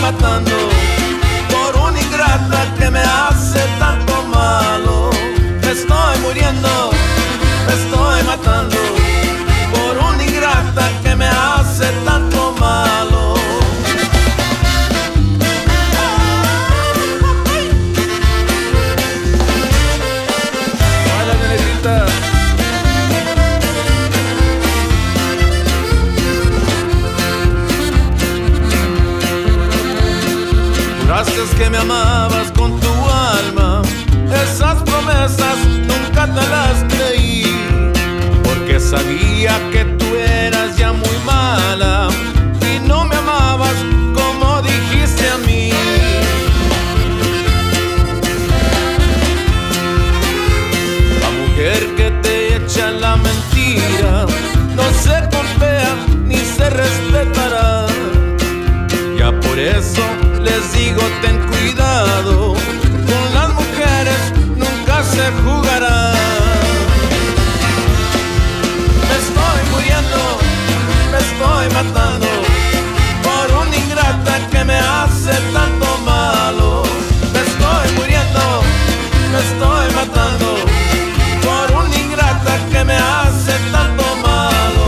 matando por una ingrata que me hace tanto malo. Me estoy muriendo, me estoy matando por una ingrata que me hace tanto malo. Baila, negrita. Juraste que me amabas con tu alma, esas promesas nunca te las creí, porque sabía que tú eras ya muy mala y no me amabas como dijiste a mí. La mujer que te echa la mentira no se golpea ni se respetará. Ya por eso les digo, ten cuidado, con las mujeres nunca se jugará. Me estoy muriendo, me estoy matando por una ingrata que me hace tanto malo. Me estoy muriendo, me estoy matando por una ingrata que me hace tanto malo.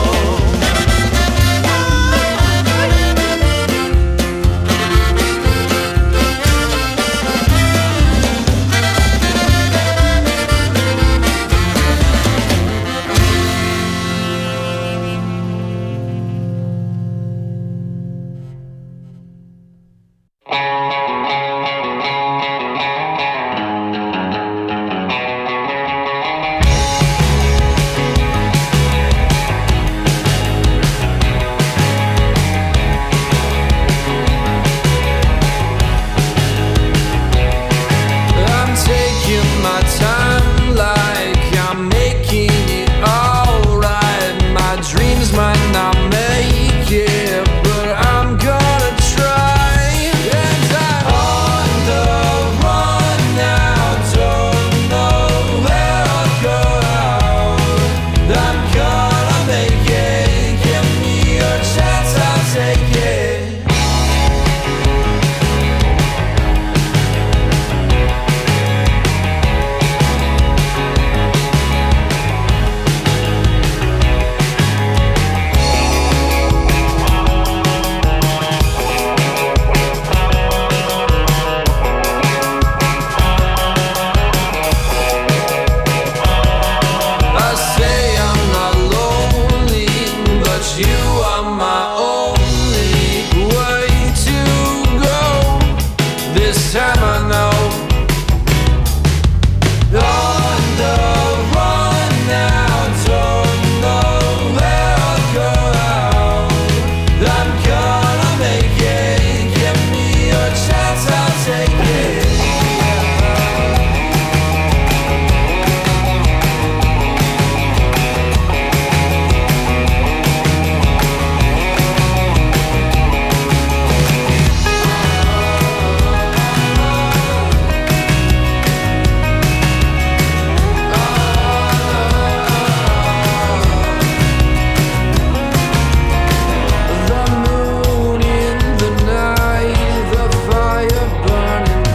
The moon in the night, the fire burning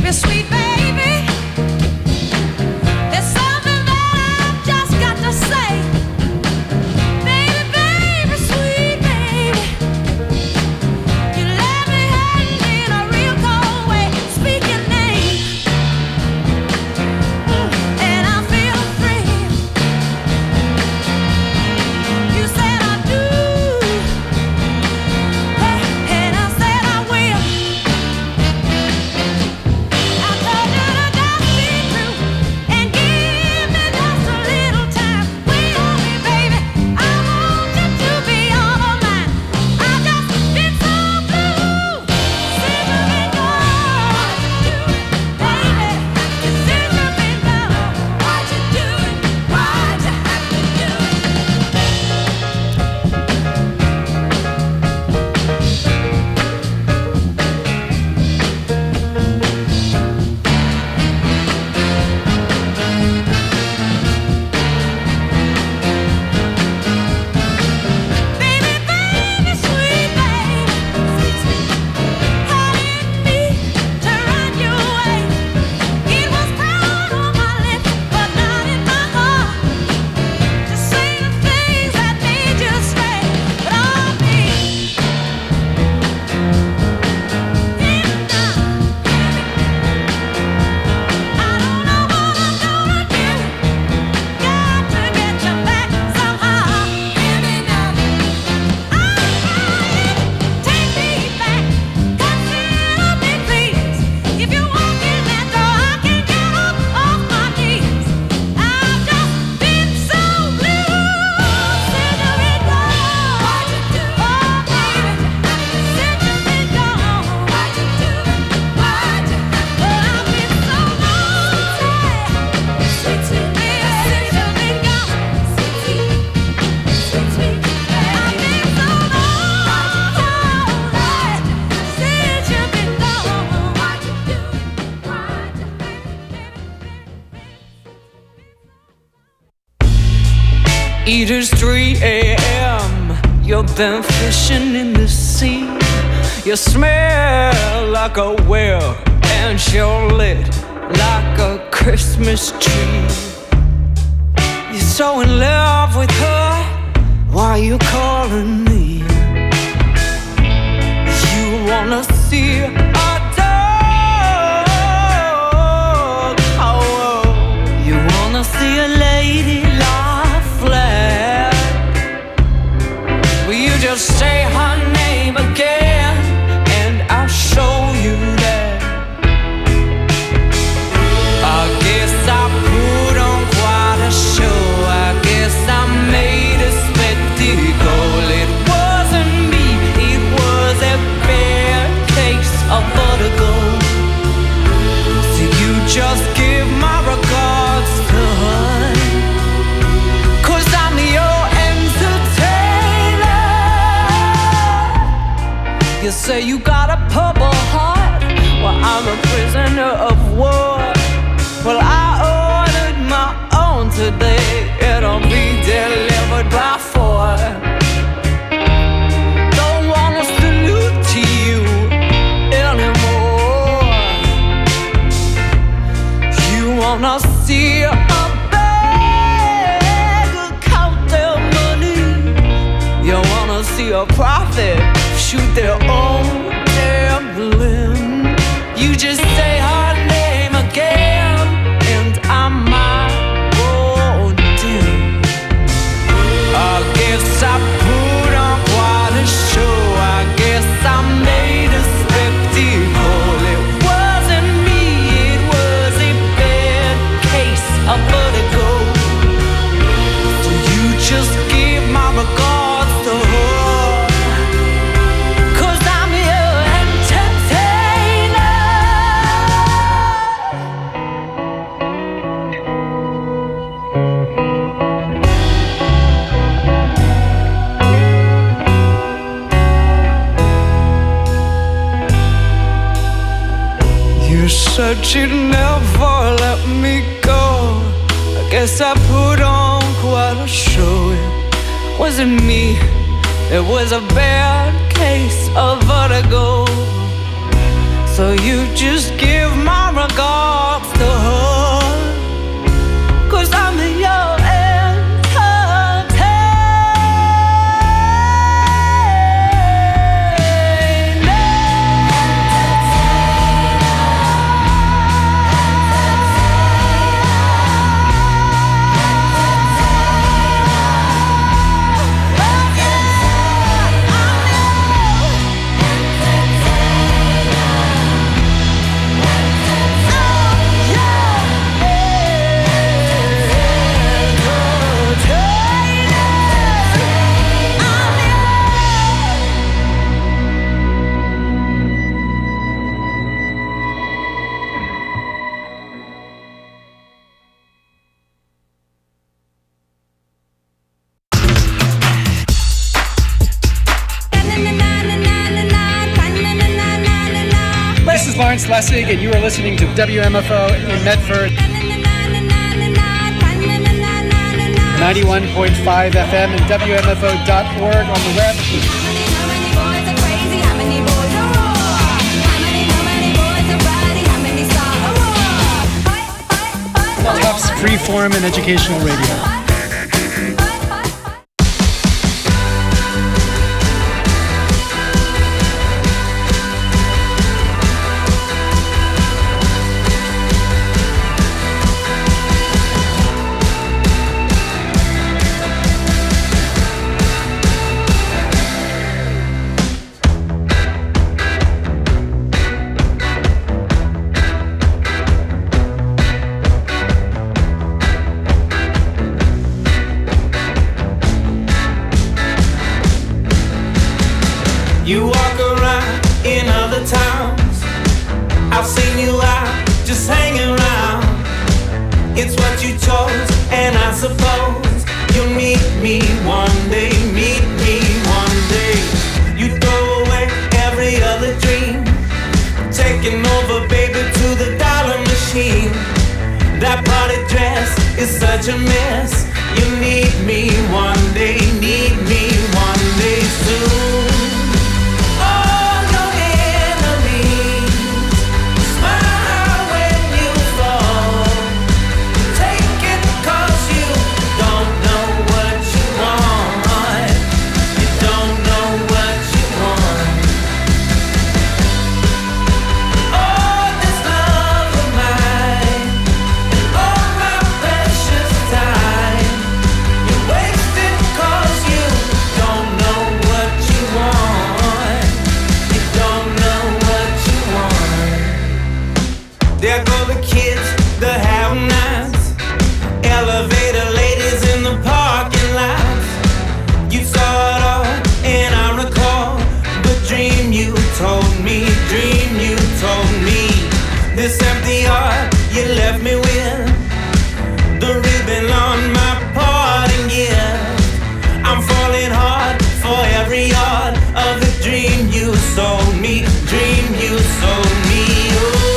It is 3 a.m. You've been fishing in the sea. You smell like a whale, and you're lit like a Christmas tree. You're so in love with her. Why you calling me? You wanna see a dog? Oh, you wanna see a lady lie flat? Will you just say her name again, and I'll show you that? I guess I put on quite a show. I guess I made a spectacle. It wasn't me, it was a bad case of vertigo. So you just give my regards to her, 'cause I'm your entertainer. You say you got a purple heart, well I'm a prisoner of war. Well I ordered my own today, it'll be delivered by 4. Don't wanna salute to you anymore. You wanna see a beggar count their money. You wanna see a prophet shoot their own damn limb. You just say her name again, and I might go dim. I guess I put on quite a show. I guess I made a spectacle. It wasn't me, it was a bad case of vertigo. So you just give my regards to her, 'cause I'm your entertainer. You said you'd never let me go. I guess I put on quite a show. It wasn't me, it was a bad case of vertigo. So you just give my Clarence Lessig, and you are listening to WMFO in Medford. 91.5 FM and WMFO.org on the web. Tufts Freeform and Educational Radio. You walk around in other towns. I've seen you out just hanging around. It's what you chose, and I suppose you'll meet me one day. Meet me one day. You throw away every other dream, taking over, baby, to the dollar machine. That party dress is such a mess. You need me one day. Need me one day soon. There go the kids, the have-nots, elevator ladies in the parking lots. You saw it all, and I recall the dream you told me, This empty heart you left me with, the ribbon on my parting gift. I'm falling hard for every yard of the dream you sold me, Oh.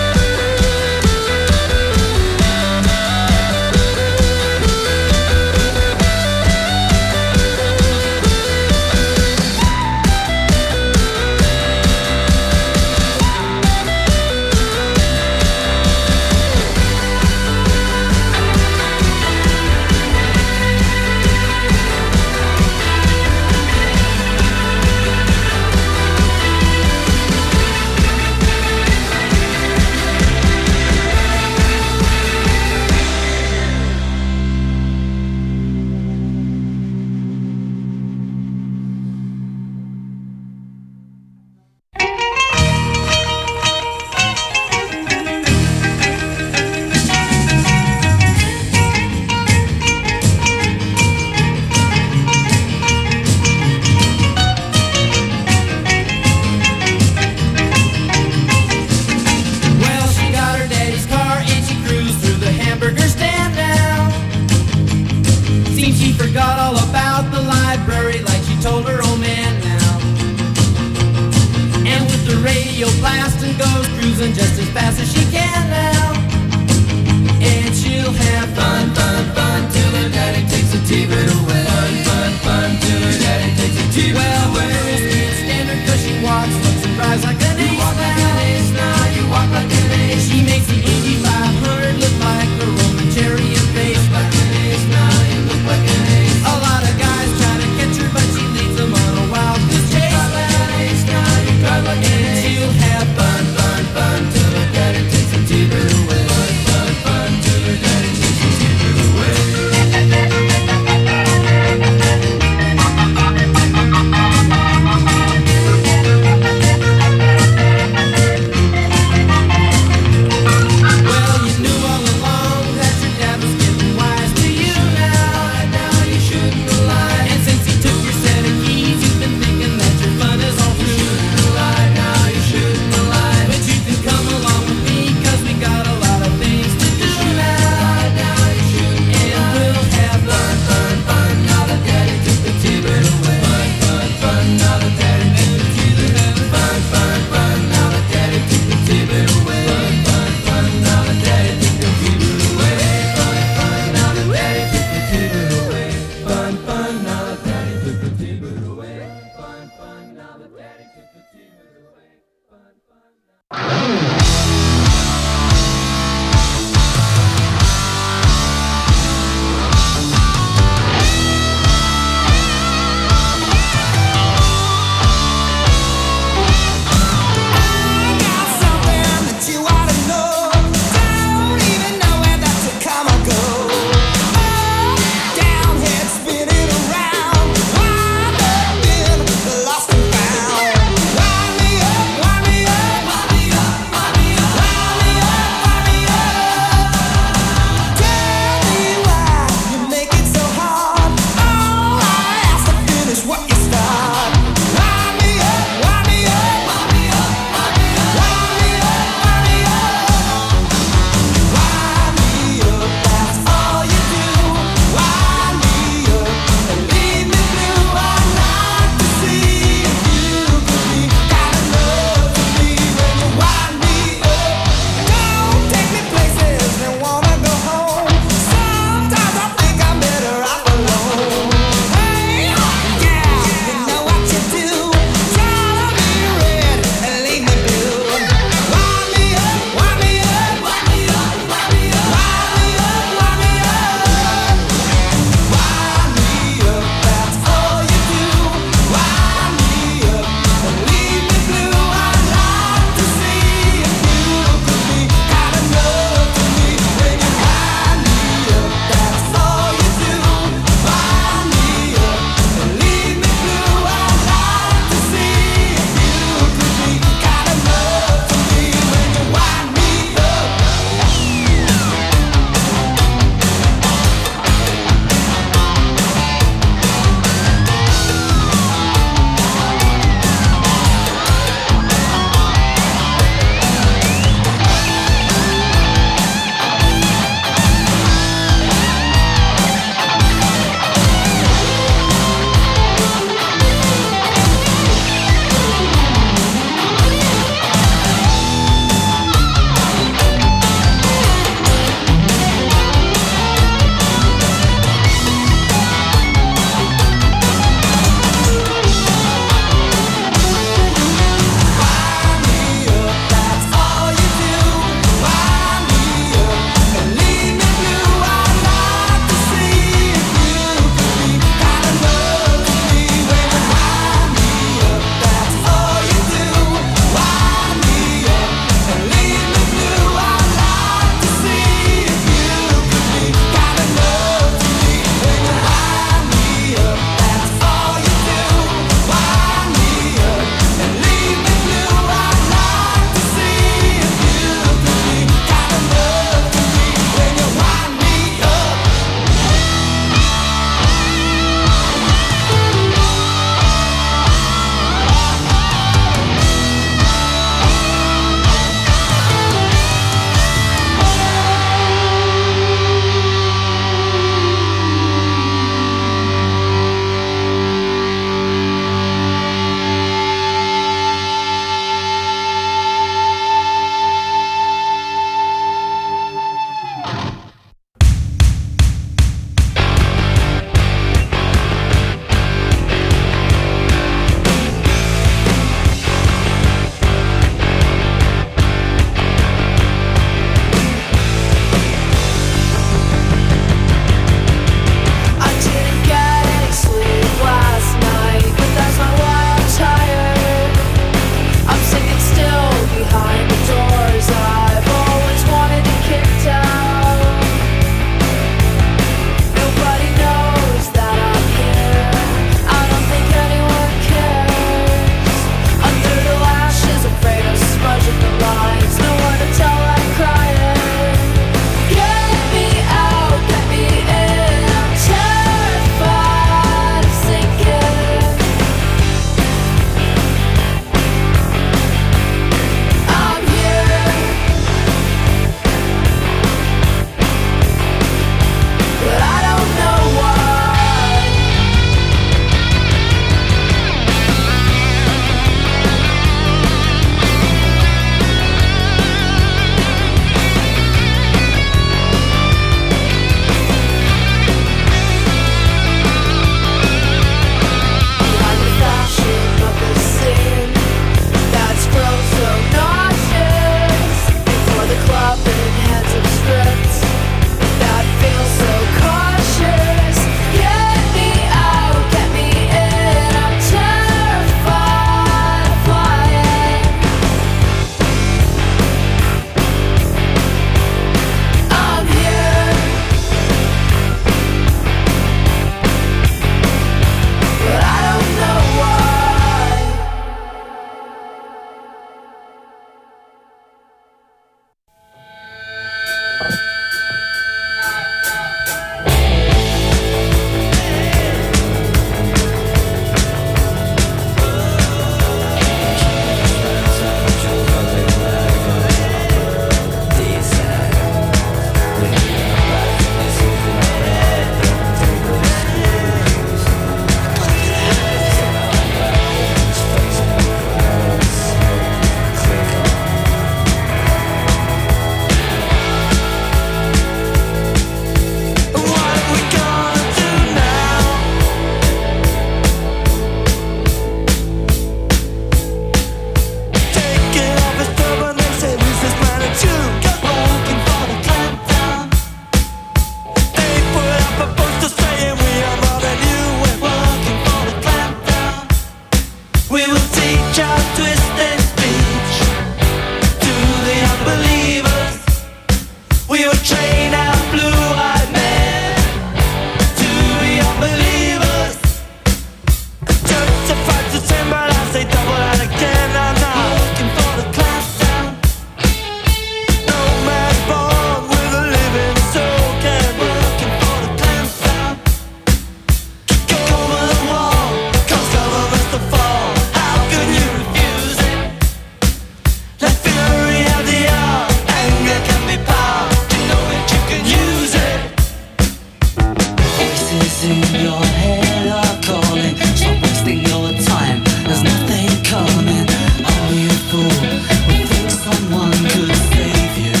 in your head are calling. Stop wasting your time, there's nothing coming. Only a fool would think someone could save you.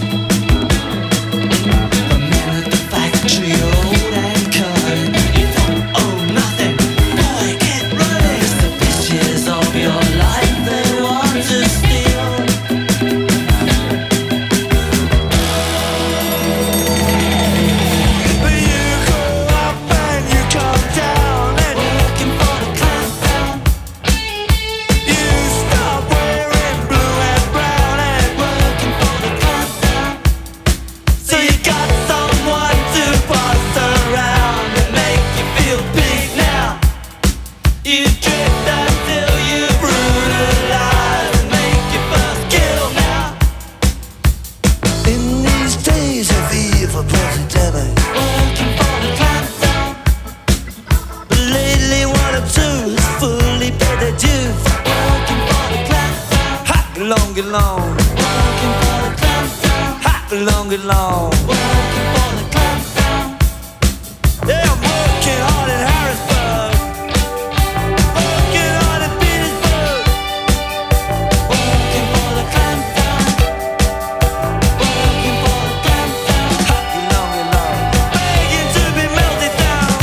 The men at the factory old and cutting. You don't owe nothing, boy, get running. It's the bitches of your life they want to steal. Get long, working for the clampdown. Hot, long, get long, working for the clampdown. Yeah, I'm working hard in Harrisburg, working hard in Petersburg, working for the clampdown, working for the clampdown. Hot, get long, begging to be melted down.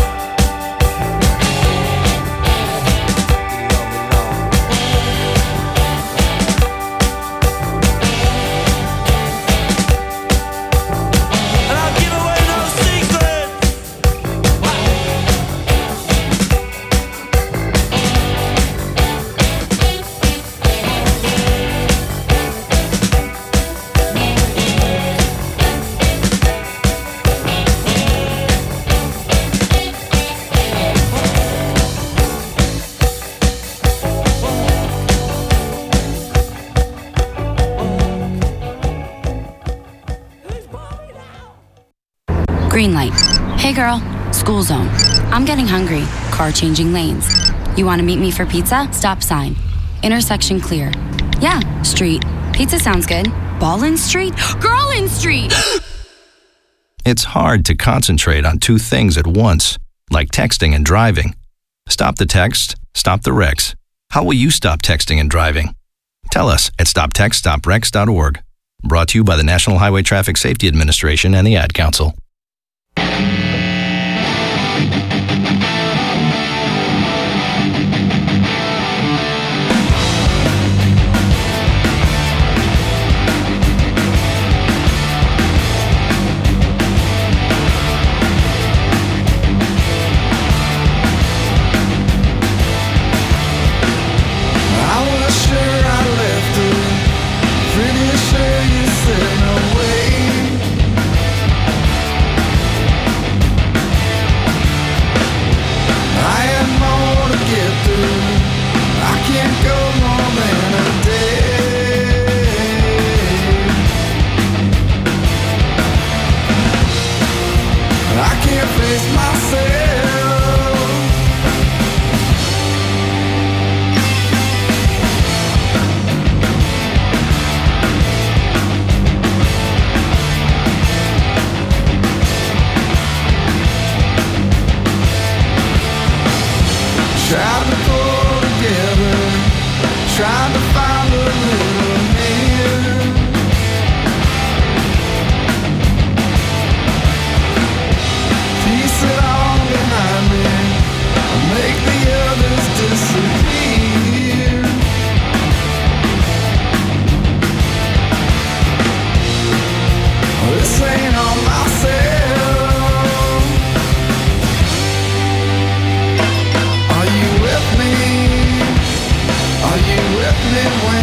Green light. Hey girl, school zone. I'm getting hungry. Car changing lanes. You want to meet me for pizza? Stop sign. Intersection clear. Yeah, street. Pizza sounds good. Ballin Street? Girlin Street! It's hard to concentrate on two things at once, like texting and driving. Stop the text, stop the wrecks. How will you stop texting and driving? Tell us at stoptextstopwrecks.org. Brought to you by the National Highway Traffic Safety Administration and the Ad Council. Are you with me when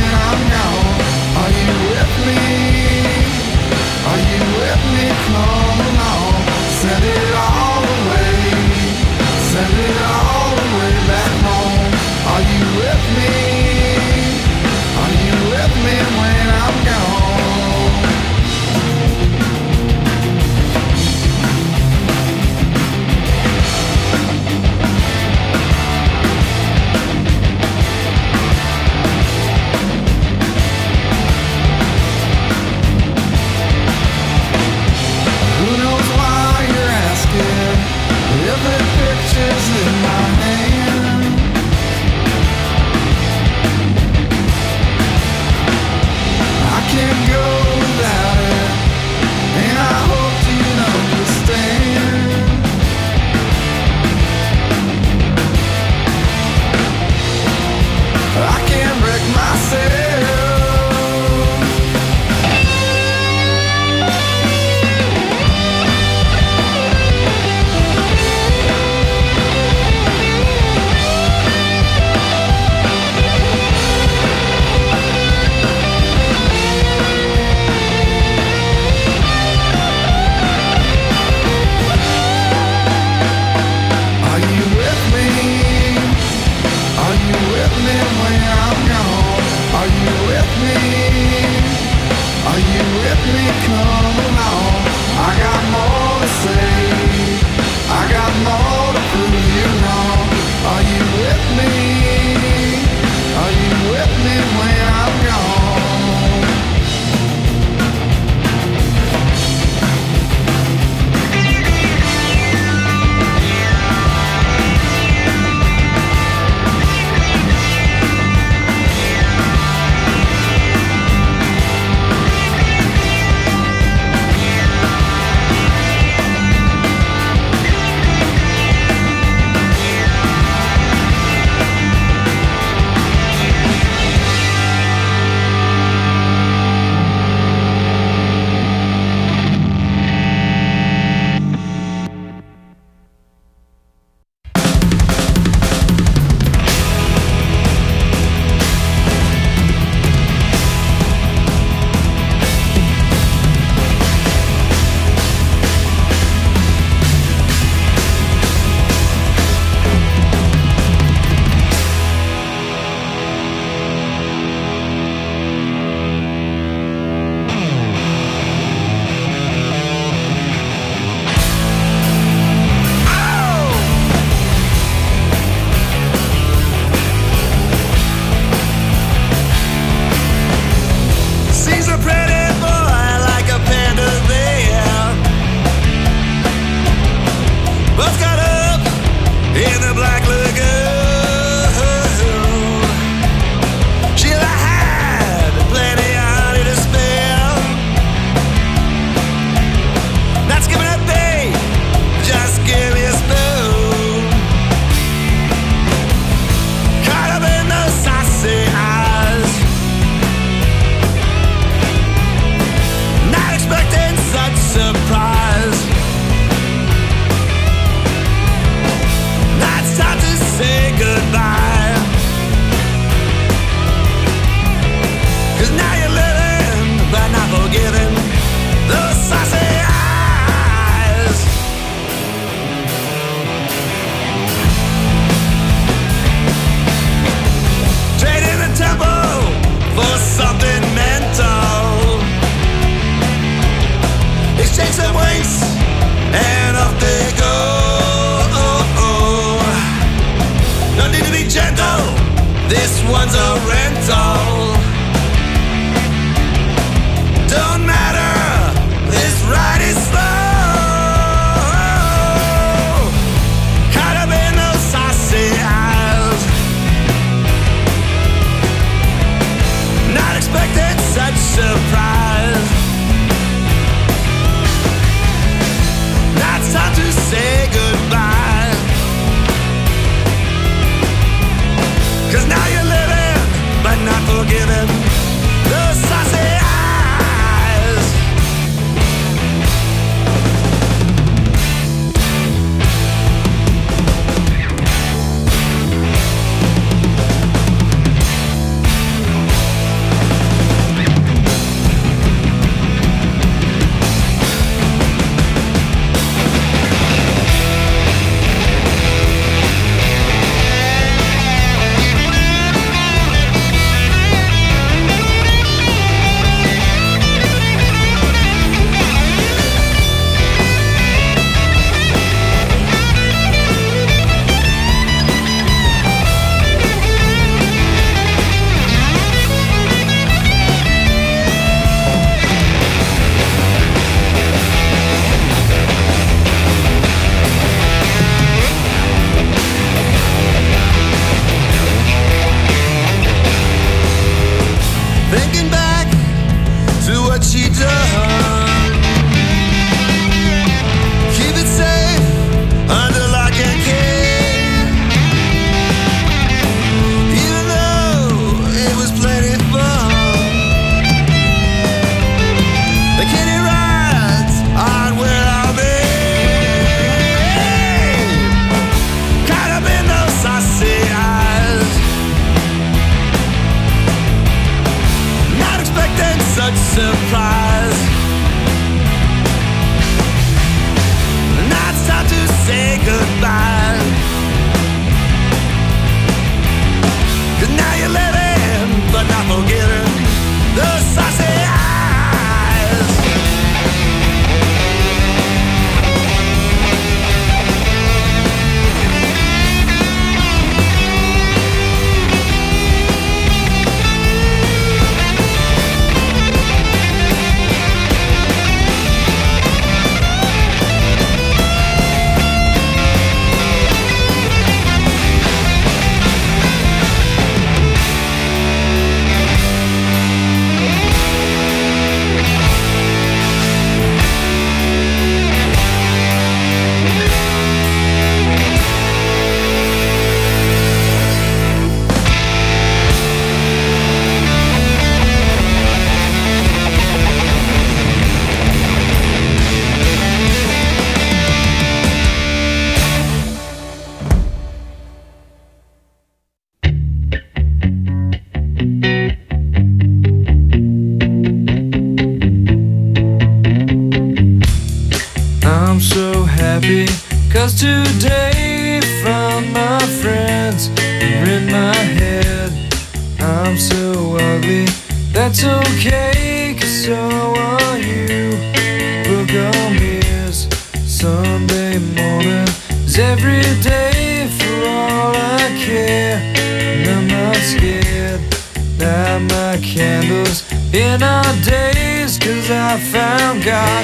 'cause today found my friends are in my head. I'm so ugly, that's okay, 'cause so are you. Book on me is Sunday morning is every day for all I care. And I'm not scared, light my candles in our days, 'cause I found God.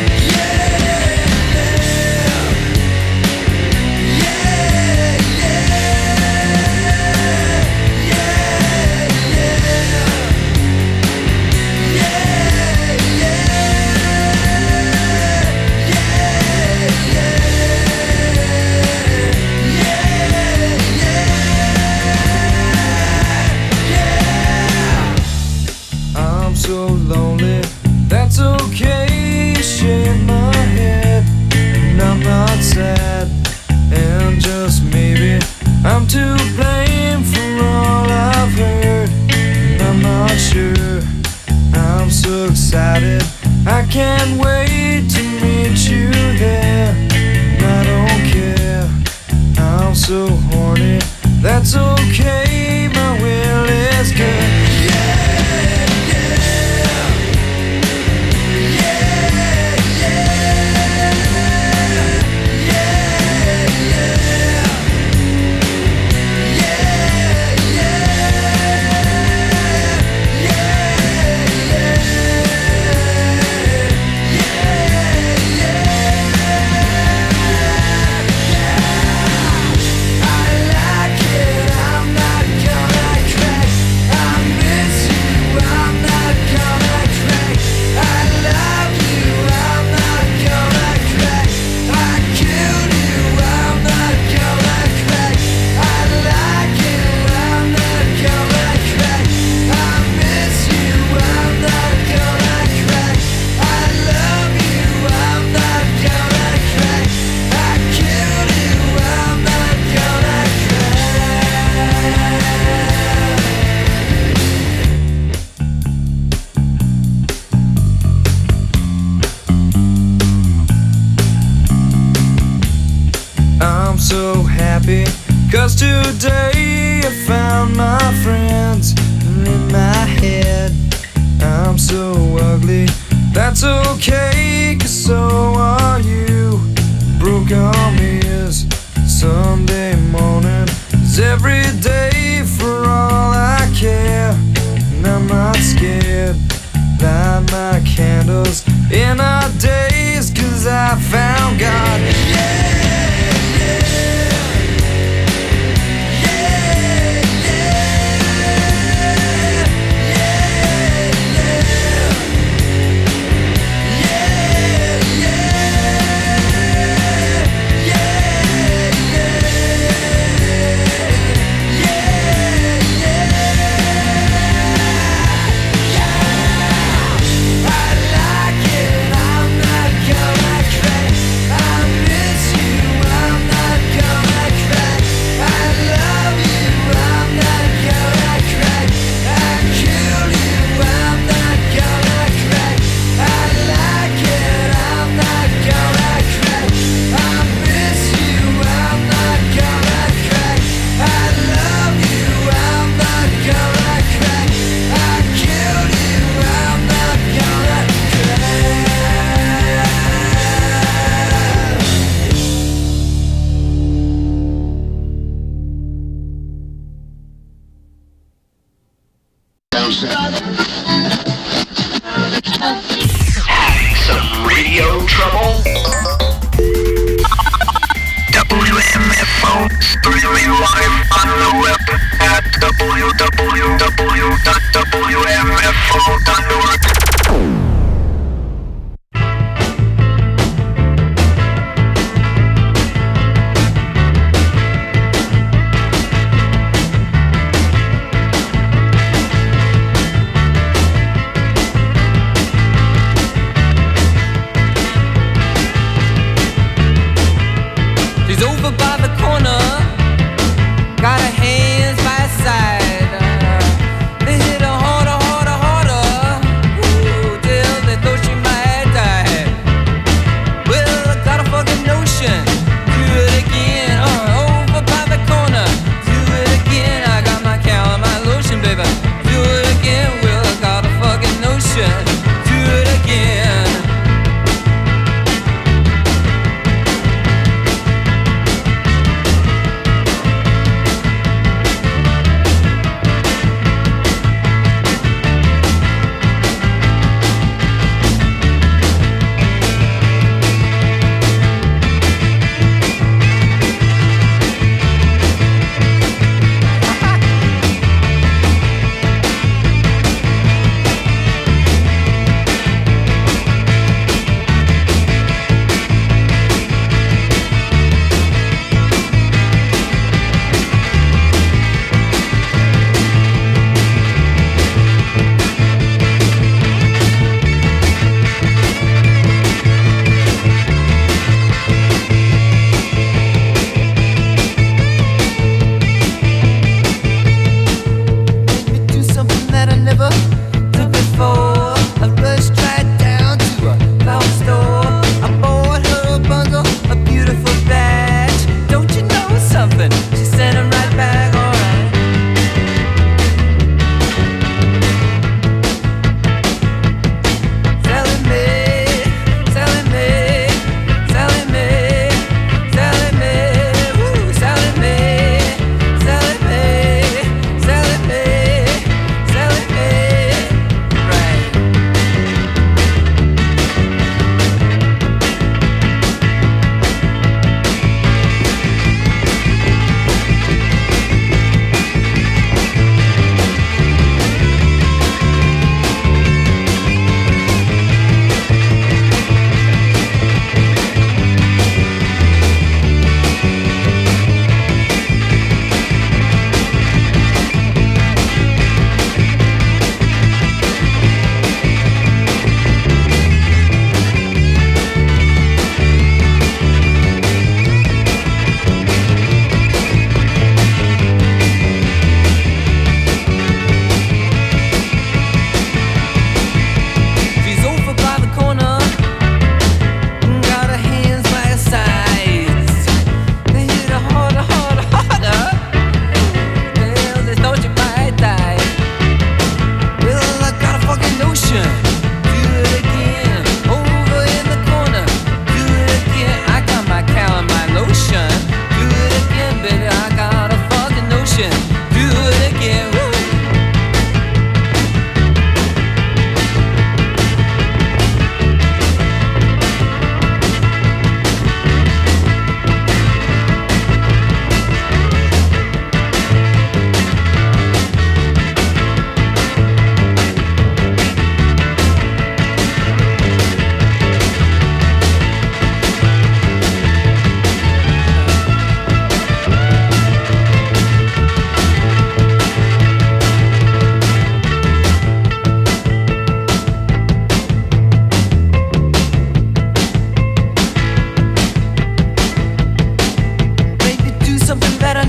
So lonely, that's okay, shake my head, and I'm not sad, and just maybe I'm to blame for all I've heard, and I'm not sure, I'm so excited, I can't wait to meet you there, and I don't care, I'm so horny, that's okay, my will is good. So happy, 'cause today I found my friends in my head. I'm so ugly, that's okay, 'cause so are you. Broke on me is Sunday morning is every day for all I care. And I'm not scared, light my candles in our days, 'cause I found God. Some radio trouble? WMFO, streaming live on the web at www.wmfo.org. Could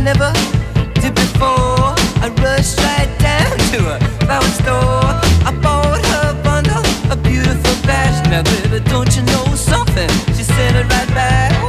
never did before. I rushed right down to a flower store. I bought her a bundle of beautiful bags. Now baby, don't you know something? She sent it right back. Ooh.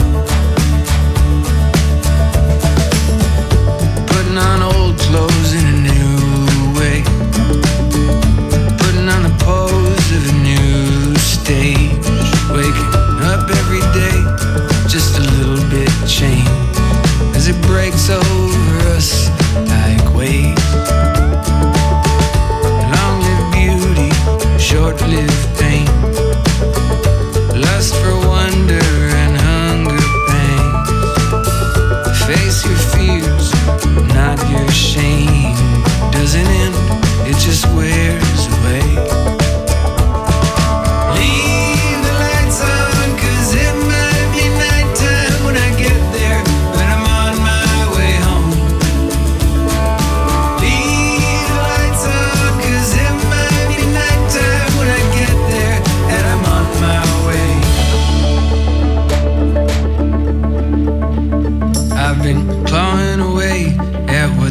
Putting on old clothes in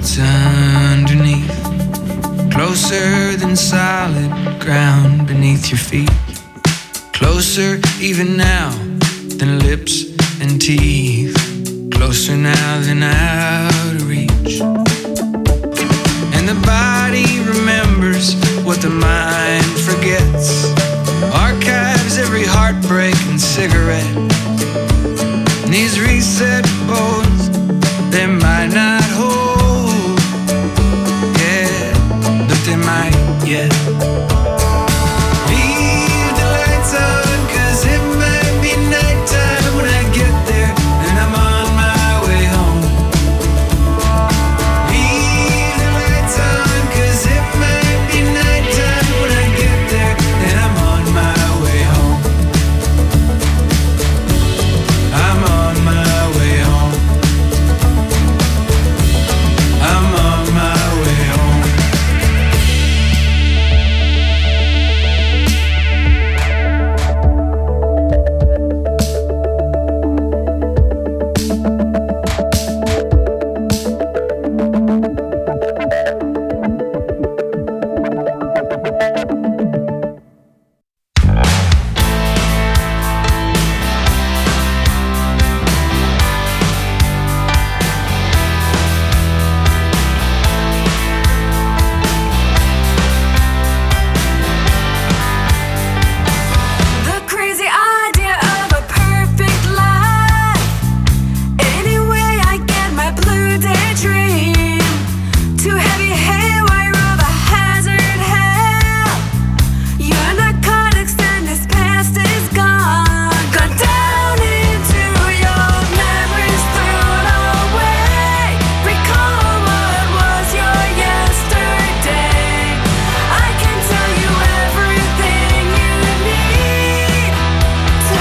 what's underneath, closer than solid ground beneath your feet, closer even now than lips and teeth, closer now than out of reach. And the body remembers what the mind forgets, archives every heartbreak and cigarette. And these reset bones, they might not hold, yeah, but they might yet. Leave the lights on, 'cause it might be nighttime when I get there, and I'm on my way home. Leave the lights on, 'cause it might be nighttime when I get there, and I'm on my way home. I'm on my way home. I'm on my way home. The crazy idea of a perfect life. Anyway, I get my blue daydream. Too heavy haywire of a hazard hell. Your narcotics and this past is gone. Go down into your memories, thrown away. Recall what was your yesterday. I can tell you everything you need to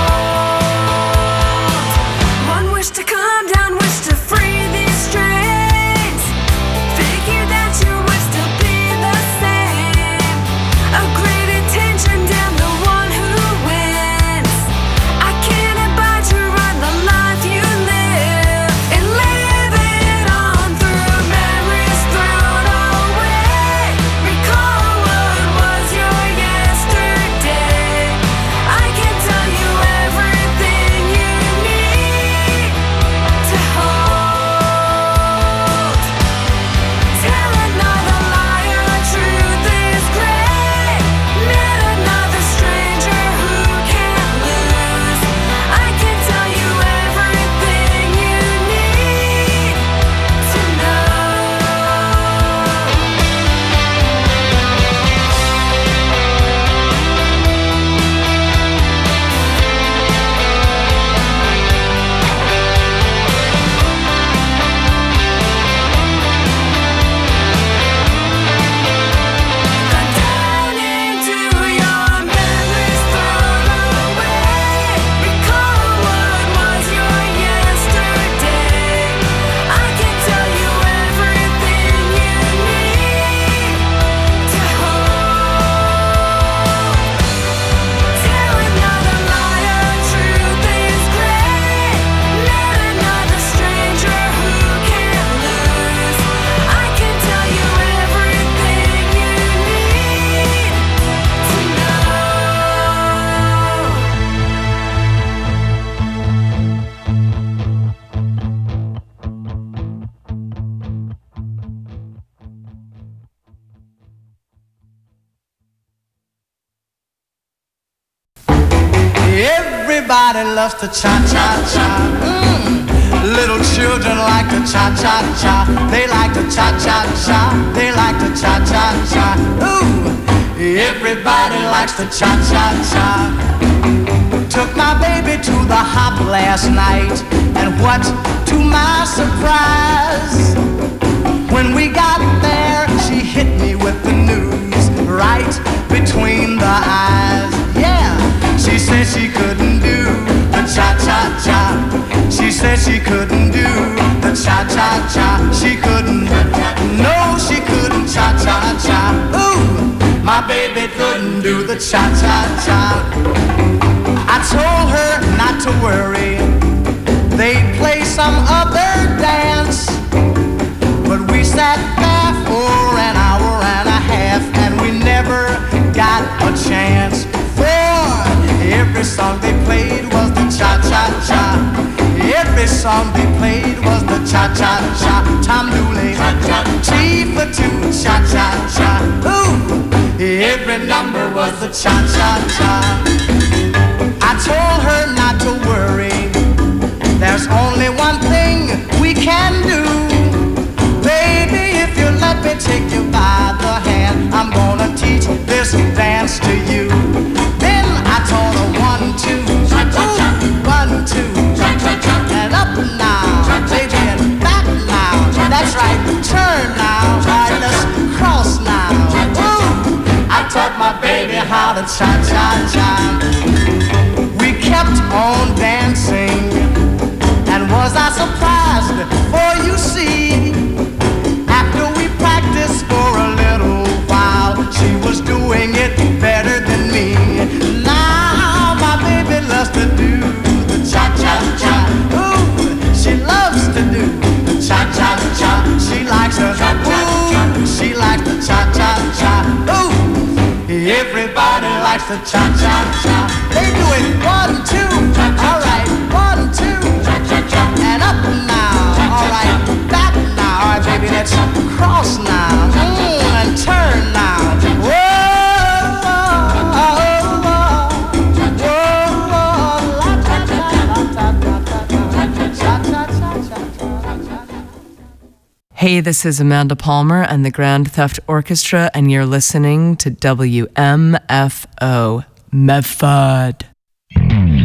hold. One wish to calm down, wish to free these strains. Figure that you would still be the same. A great attention, damn the one who wins. I can't abide to run the life you live and live it on through memories thrown away. Recall what was your yesterday. I can tell you everything you need to hold. Tell another liar, truth is great. Met another stranger who can't lose. I can tell you everything you need to know. Down into your memories thrown away. Recall what was your yesterday. I can tell you everything you need to hold. Tell another liar, truth is great. Met another stranger who can't lose. I can tell you everything you need to know. Everybody loves to cha-cha-cha. Little children like to cha-cha-cha. They like to cha-cha-cha. They like to cha-cha-cha. Ooh, everybody likes to cha-cha-cha. Took my baby to the hop last night, and what to my surprise, when we got there, she hit me with the news right between the eyes. Yeah, she said she couldn't do the cha-cha-cha. She said she couldn't do the cha-cha-cha. She couldn't, no, she couldn't cha-cha-cha. Ooh, my baby couldn't do the cha-cha-cha. I told her not to worry, they'd play some other dance, but we sat there for an hour and a half, and we never got a chance. For every song they played was the cha-cha-cha. Every song they played was the cha-cha-cha. Tom Dooley, T for two, cha-cha-cha. Ooh, every number was the cha-cha-cha. I told her not to worry, there's only one thing we can do. Baby, if you let me take you by the hand, I'm gonna teach this dance to you. Then I taught her 1, 2, ooh, 1, 2, and up now, baby, and back now. That's right, turn now, right, let's cross now. Ooh, I taught my baby how to cha-cha-cha. We kept on dancing, and was I surprised? For you see, after we practiced for a little while, she was doing it better than me. Now my baby loves to do the cha-cha-cha. Ooh, she loves to do the cha-cha-cha. She likes her, ooh, she likes the cha-cha-cha. Ooh, everybody likes the cha-cha-cha. They do it 1, 2, all right, 1, 2, and up now, all right, back now, all right, baby, let's cross now, and turn now. Whoa, Hey, this is Amanda Palmer and the Grand Theft Orchestra, and you're listening to WMFO Medford.